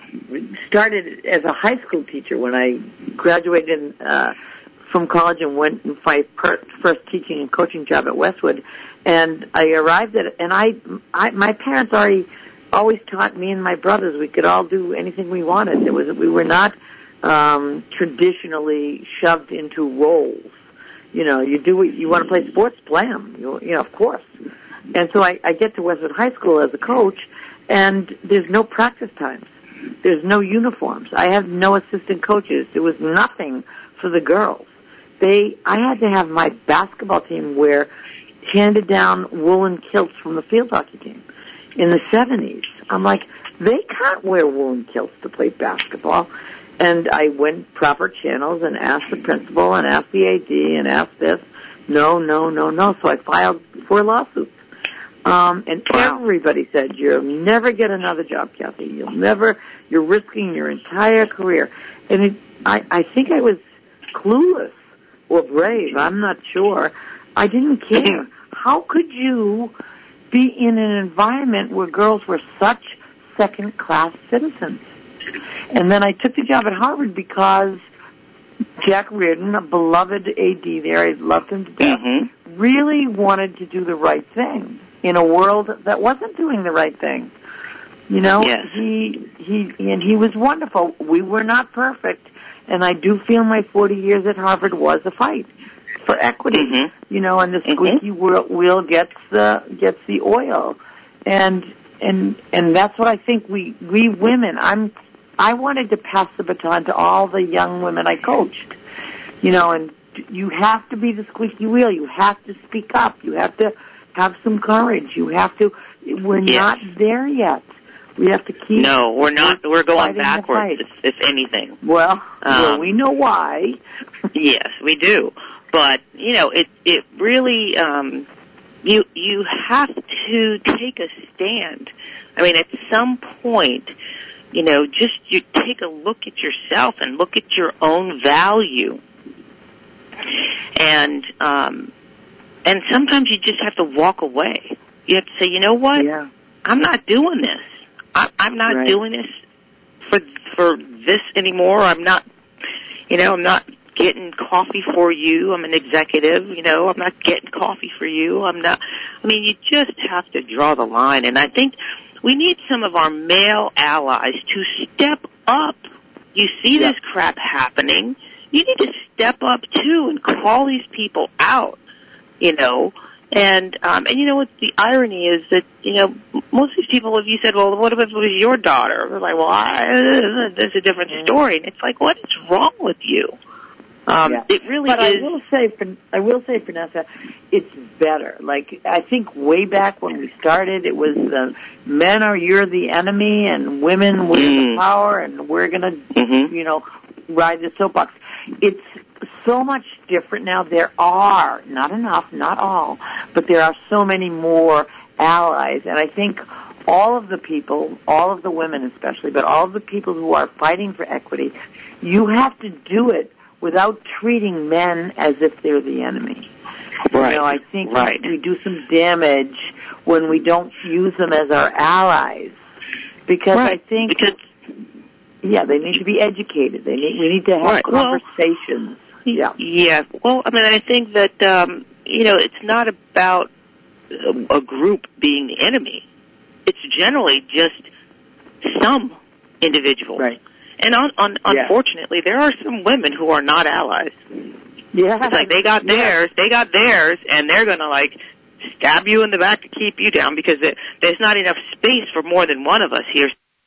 started as a high school teacher when I graduated uh, from college and went and my per, first teaching and coaching job at Westwood. And I arrived at it, and I, I my parents already always taught me and my brothers we could all do anything we wanted. It was we were not um, traditionally shoved into roles. You know, you do what you want to play sports, play them. You, you know, of course. And so I, I get to Westwood High School as a coach, and there's no practice times. There's no uniforms. I have no assistant coaches. There was nothing for the girls. They, I had to have my basketball team wear handed down woolen kilts from the field hockey team in the seventies. I'm like, they can't wear woolen kilts to play basketball. And I went proper channels and asked the principal and asked the A D and asked this. No, no, no, no. So I filed four lawsuits. Um, and Wow. everybody said, you'll never get another job, Kathy. You'll never, you're risking your entire career. And it, I, I think I was clueless or brave. I'm not sure. I didn't care. How could you be in an environment where girls were such second-class citizens? And then I took the job at Harvard because Jack Reardon, a beloved A D there, I loved him to death, Mm-hmm. really wanted to do the right thing in a world that wasn't doing the right thing. You know, Yes. he he and he was wonderful. We were not perfect, and I do feel my forty years at Harvard was a fight for equity. Mm-hmm. You know, and the squeaky mm-hmm. wheel gets the gets the oil, and and and that's what I think we we women. I'm I wanted to pass the baton to all the young women I coached. You know, and you have to be the squeaky wheel. You have to speak up. You have to have some courage. You have to. We're yes. not there yet. We have to keep. No, we're not. We're going backwards, if, if anything. Well, um, well, we know why. Yes, we do. But you know, it it really um, you you have to take a stand. I mean, at some point, you know, just you take a look at yourself and look at your own value, and um, and sometimes you just have to walk away. You have to say, you know what? Yeah. I'm not doing this. I, I'm not right. doing this for for this anymore. I'm not, you know, I'm not getting coffee for you. I'm an executive, you know. I'm not getting coffee for you. I'm not. I mean, you just have to draw the line. And I think we need some of our male allies to step up. You see yep. this crap happening. You need to step up too and call these people out. You know. And, um, and you know what the irony is that, you know, most of these people, if you said, well, what if it was your daughter? They're like, well, I, that's a different story. And it's like, what is wrong with you? Um, yeah. It really but is. I will say, I will say, Vanessa, it's better. Like, I think way back when we started, it was uh, men are you're the enemy and women we're mm. the power and we're going to, mm-hmm. you know, ride the soapbox. It's so much different now. There are, not enough, not all, but there are so many more allies. And I think all of the people, all of the women especially, but all of the people who are fighting for equity, you have to do it without treating men as if they're the enemy. Right. You know, I think right. we do some damage when we don't use them as our allies. Because right. I think... Because Yeah, they need to be educated. They need. We need to have right. conversations. Well, yeah. Yeah. Well, I mean, I think that um, you know, it's not about a, a group being the enemy. It's generally just some individuals. Right. And on, on, yeah. unfortunately, there are some women who are not allies. Yeah. It's like they got theirs, yeah. they got theirs, and they're going to like stab you in the back to keep you down because it, there's not enough space for more than one of us here.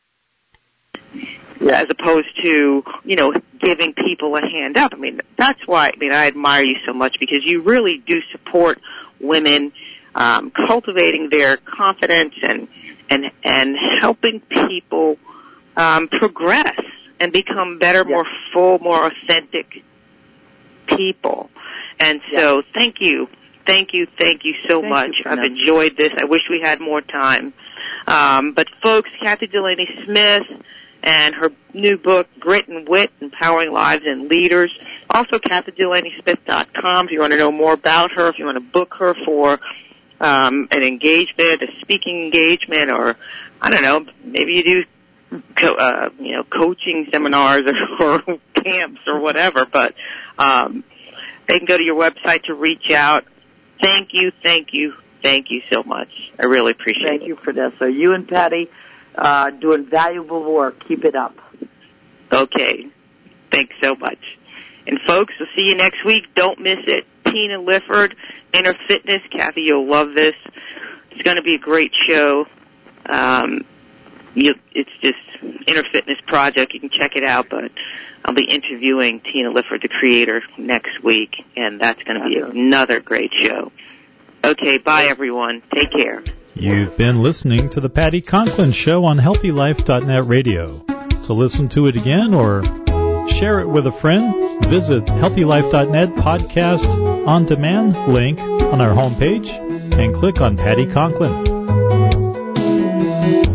Yeah. As opposed to, you know, giving people a hand up. I mean, that's why, I mean, I admire you so much because you really do support women, um, cultivating their confidence and, and, and helping people, um, progress and become better, yeah. more full, more authentic people. And so yeah. thank you. Thank you. Thank you so thank much. You I've enjoyed this. I wish we had more time. Um, but folks, Kathy Delaney Smith, and her new book, Grit and Wit, Empowering Lives and Leaders. Also, Kathy Delaney Smith dot com if you want to know more about her, if you want to book her for um, an engagement, a speaking engagement, or, I don't know, maybe you do co- uh, you know, coaching seminars or, or camps or whatever. But um, they can go to your website to reach out. Thank you, thank you, thank you so much. I really appreciate thank it. Thank you, Vanessa. You and Patty Uh, doing valuable work. Keep it up. Okay. Thanks so much. And folks, we'll see you next week. Don't miss it. Tina Lifford, Inner Fitness. Kathy, you'll love this. It's going to be a great show. Um, you, it's just Inner Fitness Project. You can check it out, but I'll be interviewing Tina Lifford, the creator, next week, and that's going to be another great show. Okay, bye, everyone. Take care. You've been listening to the Patty Conklin Show on Healthy Life dot net radio. To listen to it again or share it with a friend, visit Healthy Life dot net podcast on demand link on our homepage and click on Patty Conklin.